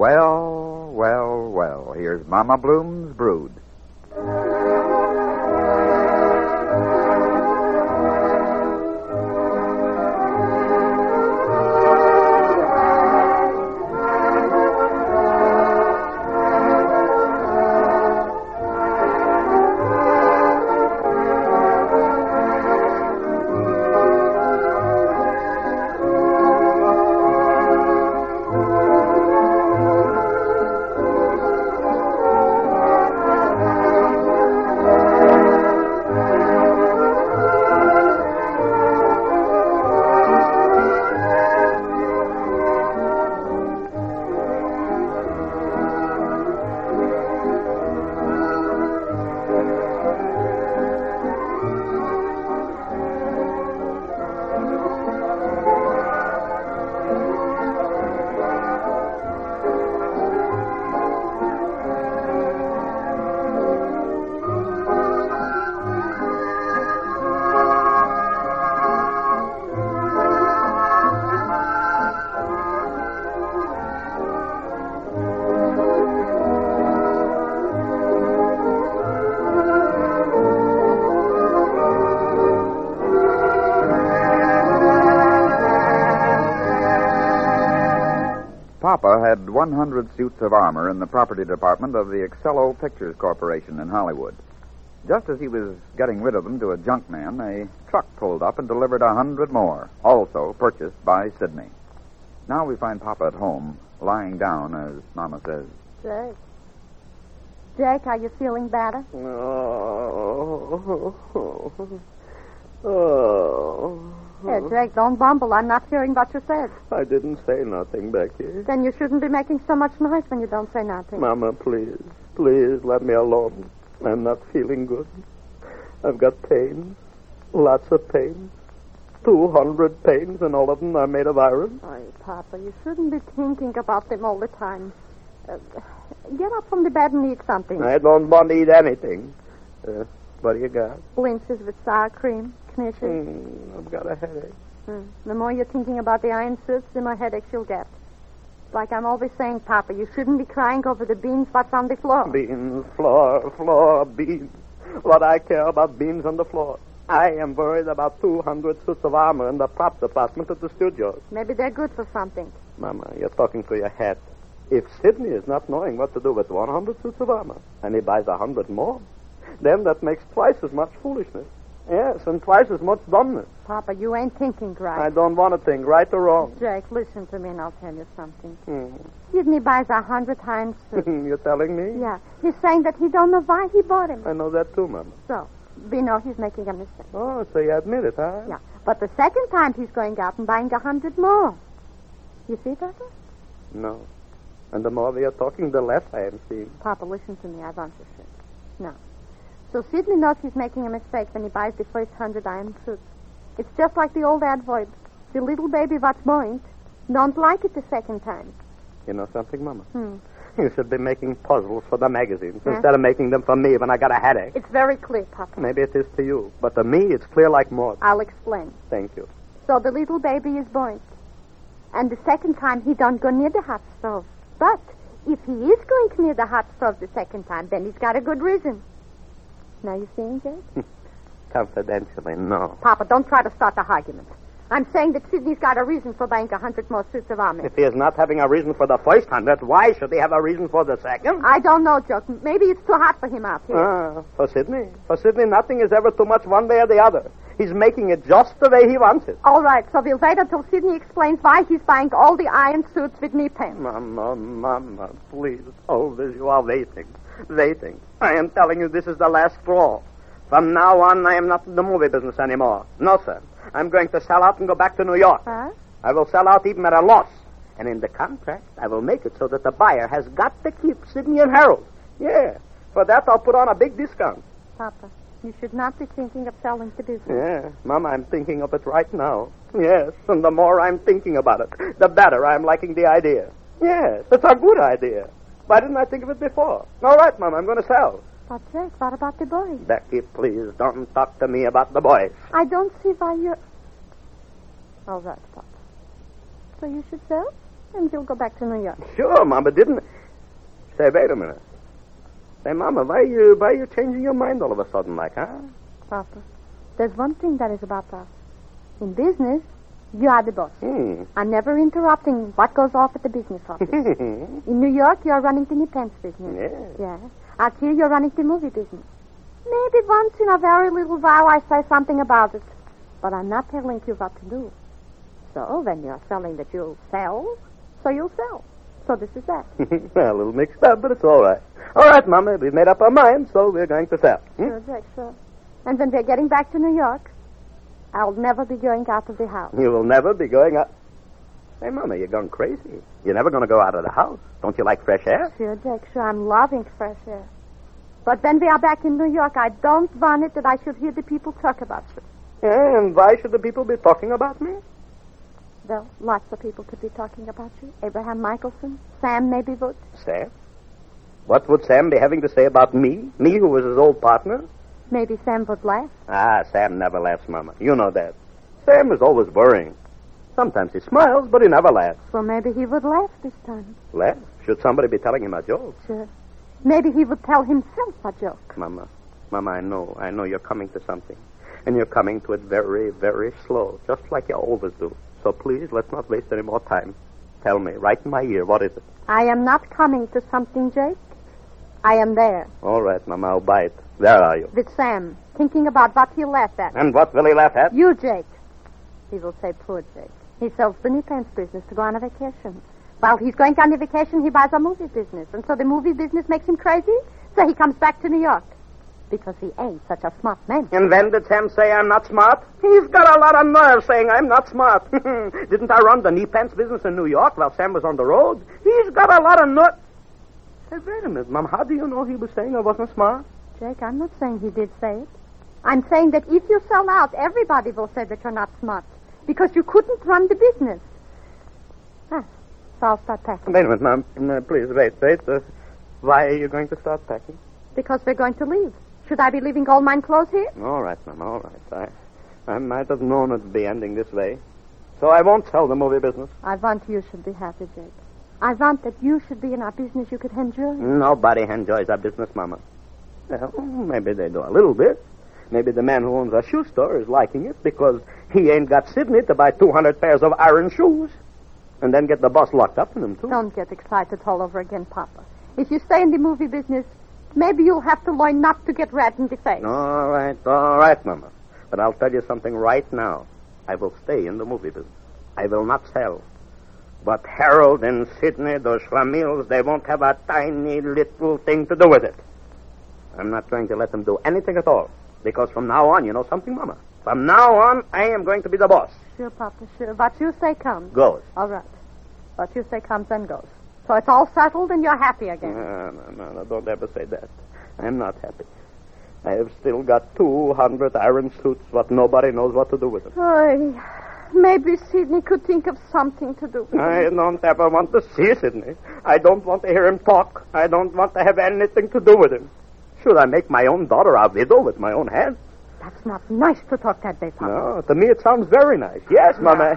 Well, well, well, here's Mama Bloom's brood. Papa had 100 suits of armor in the property department of the Excello Pictures Corporation in Hollywood. Just as he was getting rid of them to a junk man, a truck pulled up and delivered 100 more, also purchased by Sidney. Now we find Papa at home, lying down, as Mama says. Jake. Jake, are you feeling better? Here, Jake, don't bumble. I'm not hearing what you said. I didn't say nothing, Becky. Then you shouldn't be making so much noise when you don't say nothing. Mama, please, let me alone. I'm not feeling good. I've got pains, lots of pains, 200 pains, and all of them are made of iron. Oh, Papa, you shouldn't be thinking about them all the time. Get up from the bed and eat something. I don't want to eat anything. What do you got? Blintzes with sour cream, knishes. I've got a headache. The more you're thinking about the iron suits, the more headaches you'll get. Like I'm always saying, Papa, you shouldn't be crying over the beans what's on the floor. Beans, floor, beans. What I care about beans on the floor. I am worried about 200 suits of armor in the prop department at the studios. Maybe they're good for something. Mama, you're talking to your hat. If Sidney is not knowing what to do with 100 suits of armor, and he buys 100 more, then that makes twice as much foolishness. Yes, and twice as much dumbness. Papa, you ain't thinking right. I don't want to think, right or wrong. Jake, listen to me and I'll tell you something. Sidney buys 100 times suits. You're telling me? Yeah. He's saying that he don't know why he bought him. I know that too, Mama. So, we know he's making a mistake. Oh, so you admit it, huh? Yeah. But the second time he's going out and buying 100 more. You see, Papa? No. And the more we are talking, the less I am seeing. Papa, listen to me. I want you to. No. So Sidney knows he's making a mistake when he buys the first 100 iron suits. It's just like the old adverb. The little baby what's moist don't like it the second time. You know something, Mama? You should be making puzzles for the magazines instead of making them for me when I got a headache. It's very clear, Papa. Maybe it is to you, but to me it's clear like mud. I'll explain. Thank you. So the little baby is moist. And the second time he don't go near the hot stove. But if he is going near the hot stove the second time, then he's got a good reason. Now you seeing, Jake? Confidentially, no. Papa, don't try to start the argument. I'm saying that Sidney's got a reason for buying 100 more suits of armor. If he is not having a reason for the first 100, why should he have a reason for the second? I don't know, Joe. Maybe it's too hot for him out here. For Sidney. For Sidney, nothing is ever too much one way or the other. He's making it just the way he wants it. All right, so we'll wait until Sidney explains why he's buying all the iron suits with knee pads. Mama, please. Always you are waiting. I am telling you this is the last straw. From now on, I am not in the movie business anymore. No, sir. I'm going to sell out and go back to New York. Huh? I will sell out even at a loss. And in the contract, I will make it so that the buyer has got to keep Sidney and Harold. Yeah. For that, I'll put on a big discount. Papa, you should not be thinking of selling the business. Yeah. Mama, I'm thinking of it right now. Yes. And the more I'm thinking about it, the better I'm liking the idea. Yes. It's a good idea. Why didn't I think of it before? All right, Mama, I'm going to sell. But, Jake, what about the boys? Becky, please, don't talk to me about the boys. I don't see why you're... All right, Papa. So you should sell? and you'll go back to New York. Sure, Mama, didn't... Say, wait a minute. Say, Mama, why you changing your mind all of a sudden like, huh? Papa, there's one thing that is about us. In business, you are the boss. I'm never interrupting what goes off at the business office. In New York, you're running the Nepence business. Yeah. Out here, you're running the movie business. Maybe once in a very little while I say something about it. But I'm not telling you what to do. So when you're selling that you'll sell, so you'll sell. So this is that. Well, a little mixed up, but it's all right. All right, Mama, we've made up our minds, so we're going to sell. Sure, Jack, sure. And when we're getting back to New York, I'll never be going out of the house. You will never be going out. Hey, Mama, you're going crazy. You're never going to go out of the house. Don't you like fresh air? Sure, Jack, sure. I'm loving fresh air. But when we are back in New York, I don't want it that I should hear the people talk about you. Yeah, and why should the people be talking about me? Well, lots of people could be talking about you. Abraham Michelson, Sam maybe would. Sam? What would Sam be having to say about me? Me, who was his old partner? Maybe Sam would laugh. Ah, Sam never laughs, Mama. You know that. Sam is always worrying. Sometimes he smiles, but he never laughs. So maybe he would laugh this time. Laugh? Should somebody be telling him a joke? Sure. Maybe he would tell himself a joke. Mama, I know you're coming to something. And you're coming to it very, very slow, just like you always do. So please, let's not waste any more time. Tell me, right in my ear, what is it? I am not coming to something, Jake. I am there. All right, Mama, I'll buy it. Where are you? With Sam, thinking about what he'll laugh at. And what will he laugh at? You, Jake. He will say, poor Jake. He sells the Nepence business to go on a vacation. While he's going on a vacation, he buys a movie business. And so the movie business makes him crazy, so he comes back to New York. Because he ain't such a smart man. And then did Sam say I'm not smart? He's got a lot of nerve saying I'm not smart. Didn't I run the Nepence business in New York while Sam was on the road? He's got a lot of nerve. Hey, wait a minute, Mom. How do you know he was saying I wasn't smart? Jake, I'm not saying he did say it. I'm saying that if you sell out, everybody will say that you're not smart. Because you couldn't run the business. So I'll start packing. Wait a minute, Mom. Please, wait. Why are you going to start packing? Because we're going to leave. Should I be leaving all mine clothes here? All right, Mom, all right. I might have known it'd be ending this way. So I won't sell the movie business. I want you should be happy, Jake. I want that you should be in our business you could enjoy. Nobody enjoys our business, Mama. Well, maybe they do a little bit. Maybe the man who owns a shoe store is liking it because he ain't got Sidney to buy 200 pairs of iron shoes and then get the boss locked up in them, too. Don't get excited all over again, Papa. If you stay in the movie business, maybe you'll have to learn not to get red in the face. All right, Mama. But I'll tell you something right now. I will stay in the movie business. I will not sell. But Harold and Sidney, those Schlamils, they won't have a tiny little thing to do with it. I'm not going to let them do anything at all. Because from now on, you know something, Mama? From now on, I am going to be the boss. Sure, Papa, sure. What you say comes. Goes. All right. What you say comes and goes. So it's all settled and you're happy again. No, don't ever say that. I'm not happy. I have still got 200 iron suits, but nobody knows what to do with them. Oy, maybe Sidney could think of something to do. I don't ever want to see Sidney. I don't want to hear him talk. I don't want to have anything to do with him. Should I make my own daughter a widow with my own hands? That's not nice to talk that way, Papa. No, to me it sounds very nice. Yes, Mama.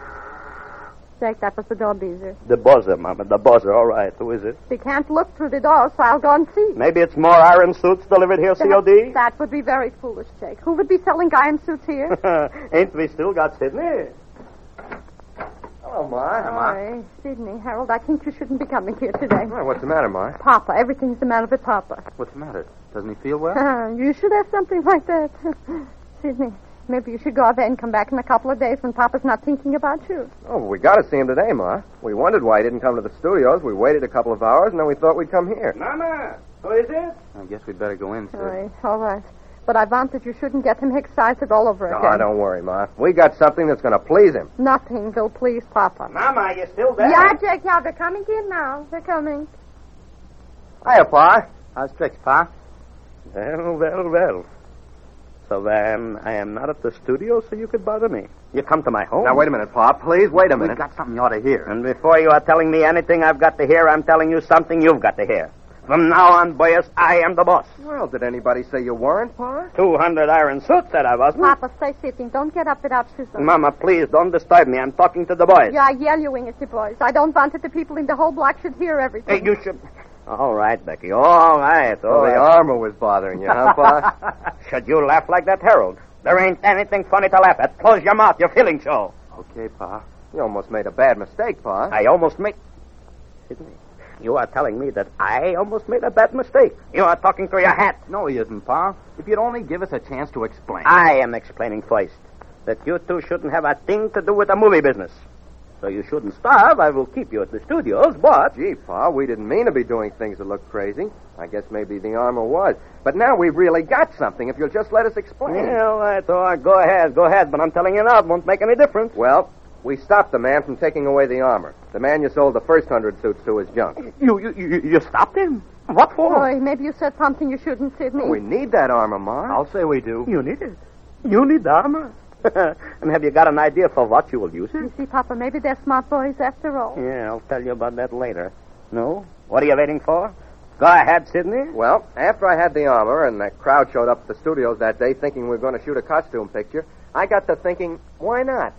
Jake, that was the door buzzer. The buzzer, Mama, the buzzer. All right, who is it? We can't look through the door, so I'll go and see. Maybe it's more iron suits delivered here, COD? That would be very foolish, Jake. Who would be selling iron suits here? Ain't we still got Sidney? Hello, Ma. Hi, Sidney, Harold, I think you shouldn't be coming here today. Oh, what's the matter, Ma? Papa, everything's the matter with Papa. What's the matter? Doesn't he feel well? You should have something like that. Sidney, maybe you should go away and come back in a couple of days when Papa's not thinking about you. Oh, we got to see him today, Ma. We wondered why he didn't come to the studios. We waited a couple of hours, and then we thought we'd come here. Mama, who is it? I guess we'd better go in, sir. All right. But I want that you shouldn't get him excited all over again. Oh, don't worry, Ma. We got something that's going to please him. Nothing will please Papa. Mama, are you still there? Yeah, Jake, yeah, they're coming in now. They're coming. Hiya, Pa. How's tricks, Pa? Well. So then, I am not at the studio, so you could bother me. You come to my home. Now, wait a minute, Pa. Please, wait a minute. We've got something you ought to hear. And before you are telling me anything I've got to hear, I'm telling you something you've got to hear. From now on, boys, I am the boss. Well, did anybody say you weren't, Pa? 200 iron suits said I wasn't. Papa, stay sitting. Don't get up without scissors. Mama, please, don't disturb me. I'm talking to the boys. You are yelling at the boys. I don't want that the people in the whole block should hear everything. Hey, you should... All right, Becky. All right. Oh, the armor was bothering you, huh, Pa? Should you laugh like that, Harold? There ain't anything funny to laugh at. Close your mouth. You're feeling so. Okay, Pa. You almost made a bad mistake, Pa. I almost made... Sidney, you are telling me that I almost made a bad mistake. You are talking through your hat. No, he isn't, Pa. If you'd only give us a chance to explain. I am explaining first that you two shouldn't have a thing to do with the movie business. So you shouldn't starve. I will keep you at the studios, but... Gee, Pa, we didn't mean to be doing things that look crazy. I guess maybe the armor was. But now we've really got something, if you'll just let us explain. Yeah, all right. Go ahead. But I'm telling you now, it won't make any difference. Well, we stopped the man from taking away the armor. The man you sold the first 100 suits to is junk. You stopped him? What for? Boy, maybe you said something you shouldn't, Sidney. We need that armor, Ma. I'll say we do. You need it. You need the armor. And have you got an idea for what you will use it? You see, Papa, maybe they're smart boys after all. Yeah, I'll tell you about that later. No? What are you waiting for? Go ahead, Sidney. Well, after I had the armor and that crowd showed up at the studios that day thinking we were going to shoot a costume picture, I got to thinking, why not?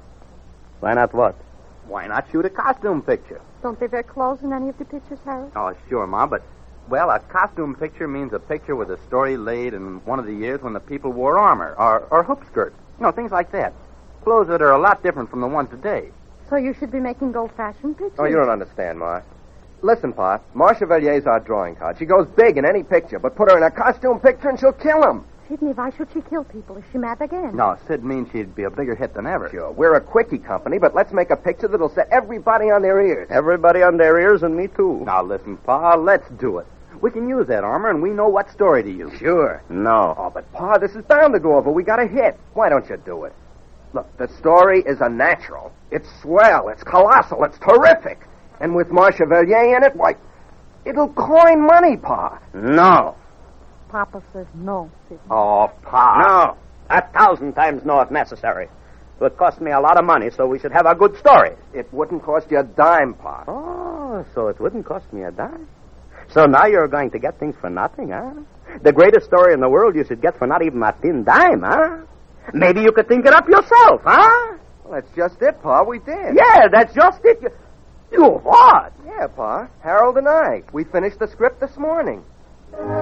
Why not what? Why not shoot a costume picture? Don't they wear clothes in any of the pictures, Harold? Oh, sure, Ma, but, well, a costume picture means a picture with a story laid in one of the years when the people wore armor or hoop skirts. You know, things like that. Clothes that are a lot different from the ones today. So you should be making old-fashioned pictures. Oh, you don't understand, Ma. Listen, Pa, Marcia Valier's our drawing card. She goes big in any picture, but put her in a costume picture and she'll kill him. Sidney, why should she kill people? Is she mad again? No, Sid means she'd be a bigger hit than ever. Sure, we're a quickie company, but let's make a picture that'll set everybody on their ears. Everybody on their ears and me too. Now, listen, Pa, let's do it. We can use that armor, and we know what story to use. Sure. No. Oh, but, Pa, this is bound to go over. We got a hit. Why don't you do it? Look, the story is a natural. It's swell. It's colossal. It's terrific. And with Marcia Valier in it, why, it'll coin money, Pa. No. Papa says no, Sidney. Oh, Pa. No. 1,000 times no if necessary. It would cost me a lot of money, so we should have a good story. It wouldn't cost you a dime, Pa. Oh, so it wouldn't cost me a dime. So now you're going to get things for nothing, huh? The greatest story in the world you should get for not even a thin dime, huh? Maybe you could think it up yourself, huh? Well, that's just it, Pa. We did. Yeah, that's just it. You what? Yeah, Pa. Harold and I. We finished the script this morning.